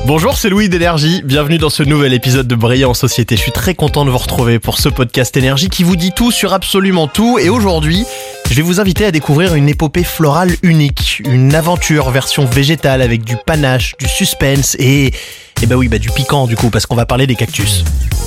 Bonjour, c'est Louis d'Énergie, bienvenue dans ce nouvel épisode de Brillant en Société. Je suis très content de vous retrouver pour ce podcast Énergie qui vous dit tout sur absolument tout. Et aujourd'hui, je vais vous inviter à découvrir une épopée florale unique, une aventure version végétale avec du panache, du suspense et du piquant du coup, parce qu'on va parler des cactus.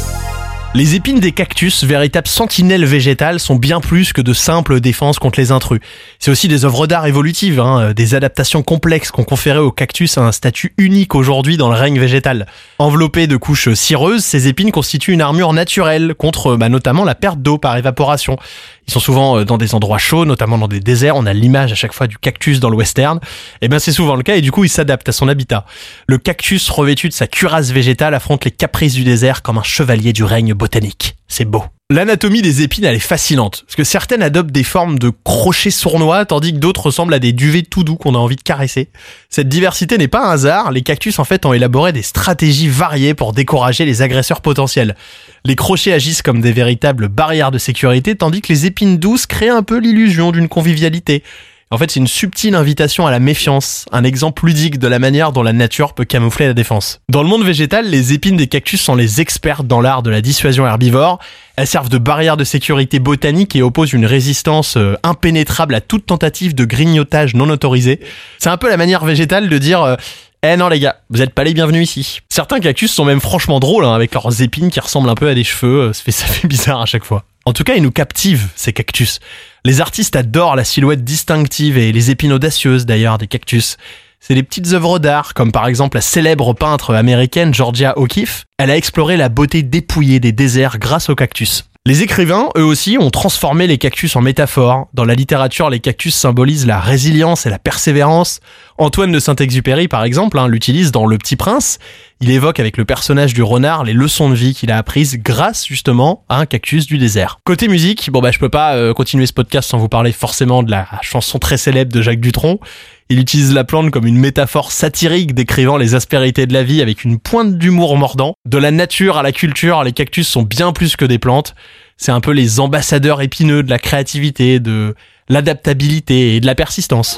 Les épines des cactus, véritables sentinelles végétales, sont bien plus que de simples défenses contre les intrus. C'est aussi des œuvres d'art évolutives, des adaptations complexes qu'on conférait aux cactus un statut unique aujourd'hui dans le règne végétal. Enveloppées de couches cireuses, ces épines constituent une armure naturelle contre notamment la perte d'eau par évaporation. Ils sont souvent dans des endroits chauds, notamment dans des déserts. On a l'image à chaque fois du cactus dans le western. C'est souvent le cas et du coup il s'adapte à son habitat. Le cactus revêtu de sa cuirasse végétale affronte les caprices du désert comme un chevalier du règne botanique. C'est beau. L'anatomie des épines, elle est fascinante, parce que certaines adoptent des formes de crochets sournois, tandis que d'autres ressemblent à des duvets tout doux qu'on a envie de caresser. Cette diversité n'est pas un hasard, les cactus en fait ont élaboré des stratégies variées pour décourager les agresseurs potentiels. Les crochets agissent comme des véritables barrières de sécurité, tandis que les épines douces créent un peu l'illusion d'une convivialité. En fait, c'est une subtile invitation à la méfiance, un exemple ludique de la manière dont la nature peut camoufler la défense. Dans le monde végétal, les épines des cactus sont les expertes dans l'art de la dissuasion herbivore. Elles servent de barrière de sécurité botanique et opposent une résistance impénétrable à toute tentative de grignotage non autorisé. C'est un peu la manière végétale de dire non les gars, vous êtes pas les bienvenus ici. Certains cactus sont même franchement drôles avec leurs épines qui ressemblent un peu à des cheveux, ça fait bizarre à chaque fois. En tout cas, ils nous captivent, ces cactus. Les artistes adorent la silhouette distinctive et les épines audacieuses d'ailleurs des cactus. C'est des petites œuvres d'art, comme par exemple la célèbre peintre américaine Georgia O'Keeffe. Elle a exploré la beauté dépouillée des déserts grâce aux cactus. Les écrivains, eux aussi, ont transformé les cactus en métaphores. Dans la littérature, les cactus symbolisent la résilience et la persévérance. Antoine de Saint-Exupéry, par exemple, l'utilise dans Le Petit Prince. Il évoque avec le personnage du renard les leçons de vie qu'il a apprises grâce, justement, à un cactus du désert. Côté musique, je peux pas continuer ce podcast sans vous parler forcément de la chanson très célèbre de Jacques Dutronc. Il utilise la plante comme une métaphore satirique décrivant les aspérités de la vie avec une pointe d'humour mordant. De la nature à la culture, les cactus sont bien plus que des plantes. C'est un peu les ambassadeurs épineux de la créativité, de l'adaptabilité et de la persistance.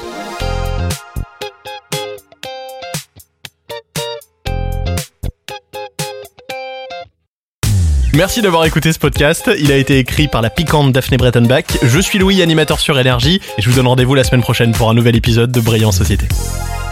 Merci d'avoir écouté ce podcast. Il a été écrit par la piquante Daphné Brettenbach. Je suis Louis, animateur sur Énergie, et je vous donne rendez-vous la semaine prochaine pour un nouvel épisode de Brillant en Société.